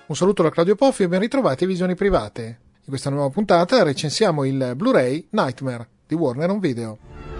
Un saluto da Claudio Poffi e ben ritrovati a Visioni Private. In questa nuova puntata recensiamo il Blu-ray Nightmare di Warner Home Video.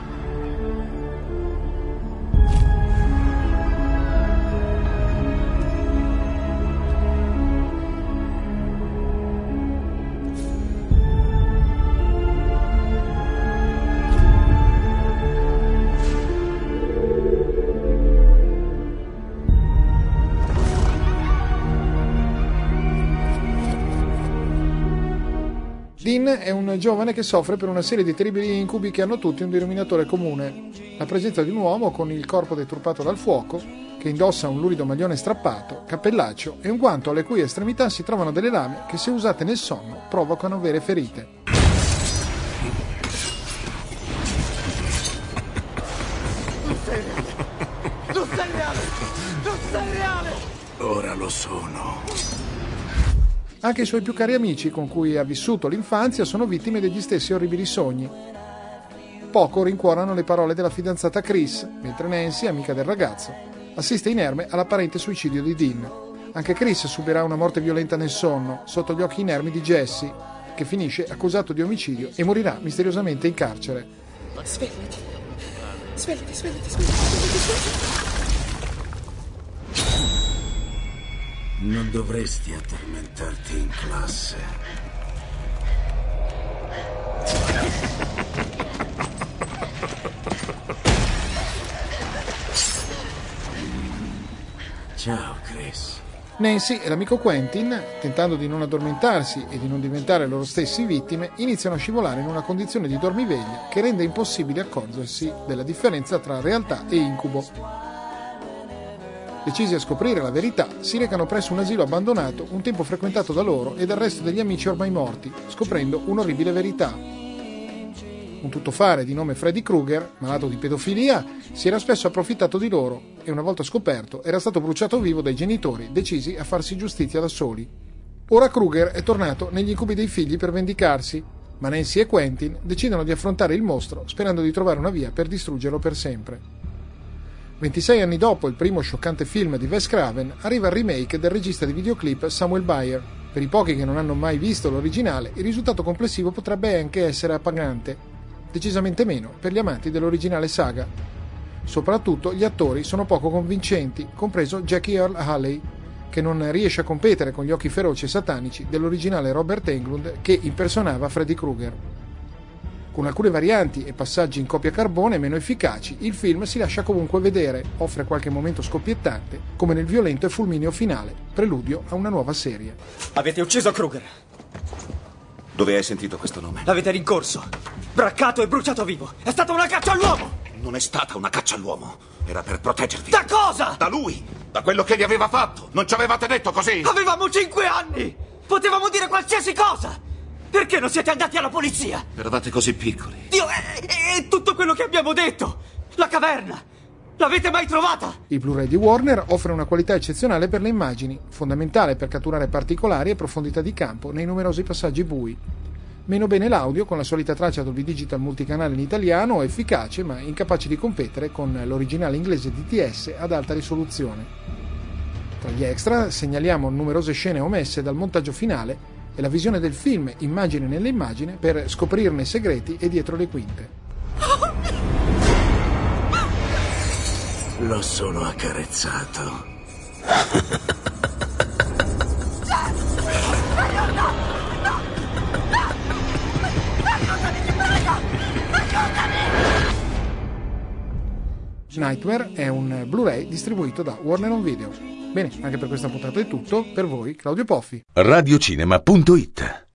Dean è un giovane che soffre per una serie di terribili incubi che hanno tutti un denominatore comune: la presenza di un uomo con il corpo deturpato dal fuoco, che indossa un lurido maglione strappato, cappellaccio e un guanto alle cui estremità si trovano delle lame che, se usate nel sonno, provocano vere ferite. Non sei reale! Non sei reale! Ora lo sono. Anche i suoi più cari amici con cui ha vissuto l'infanzia sono vittime degli stessi orribili sogni. Poco rincuorano le parole della fidanzata Chris, mentre Nancy, amica del ragazzo, assiste inerme all'apparente suicidio di Dean. Anche Chris subirà una morte violenta nel sonno, sotto gli occhi inermi di Jesse, che finisce accusato di omicidio e morirà misteriosamente in carcere. Svegliati! Svegliati, svegliati, svegliati! Non dovresti addormentarti in classe. Ciao, Chris. Nancy e l'amico Quentin, tentando di non addormentarsi e di non diventare loro stessi vittime, iniziano a scivolare in una condizione di dormiveglia che rende impossibile accorgersi della differenza tra realtà e incubo. Decisi a scoprire la verità, si recano presso un asilo abbandonato un tempo frequentato da loro e dal resto degli amici ormai morti, scoprendo un'orribile verità. Un tuttofare di nome Freddy Krueger, malato di pedofilia, si era spesso approfittato di loro e, una volta scoperto, era stato bruciato vivo dai genitori, decisi a farsi giustizia da soli. Ora Krueger è tornato negli incubi dei figli per vendicarsi, ma Nancy e Quentin decidono di affrontare il mostro sperando di trovare una via per distruggerlo per sempre. 26 anni dopo il primo scioccante film di Wes Craven, arriva il remake del regista di videoclip Samuel Bayer. Per i pochi che non hanno mai visto l'originale, il risultato complessivo potrebbe anche essere appagante, decisamente meno per gli amanti dell'originale saga. Soprattutto gli attori sono poco convincenti, compreso Jackie Earle Haley, che non riesce a competere con gli occhi feroci e satanici dell'originale Robert Englund che impersonava Freddy Krueger. Con alcune varianti e passaggi in copia carbone meno efficaci, il film si lascia comunque vedere, offre qualche momento scoppiettante, come nel violento e fulmineo finale, preludio a una nuova serie. Avete ucciso Krueger. Dove hai sentito questo nome? L'avete rincorso, braccato e bruciato vivo. È stata una caccia all'uomo! Non è stata una caccia all'uomo. Era per proteggervi. Da cosa? Da lui! Da quello che gli aveva fatto! Non ci avevate detto così? Avevamo 5 anni! Potevamo dire qualsiasi cosa! Perché non siete andati alla polizia? Eravate così piccoli. Dio, è tutto quello che abbiamo detto! La caverna! L'avete mai trovata? Il Blu-ray di Warner offre una qualità eccezionale per le immagini, fondamentale per catturare particolari e profondità di campo nei numerosi passaggi bui. Meno bene l'audio, con la solita traccia Dolby Digital multicanale in italiano, efficace ma incapace di competere con l'originale inglese DTS ad alta risoluzione. Tra gli extra segnaliamo numerose scene omesse dal montaggio finale e la visione del film immagine nell'immagine per scoprirne segreti e dietro le quinte. L'ho solo accarezzato. Nightmare è un Blu-ray distribuito da Warner Home Video. Bene, anche per questa puntata è tutto. Per voi, Claudio Poffi. Radiocinema.it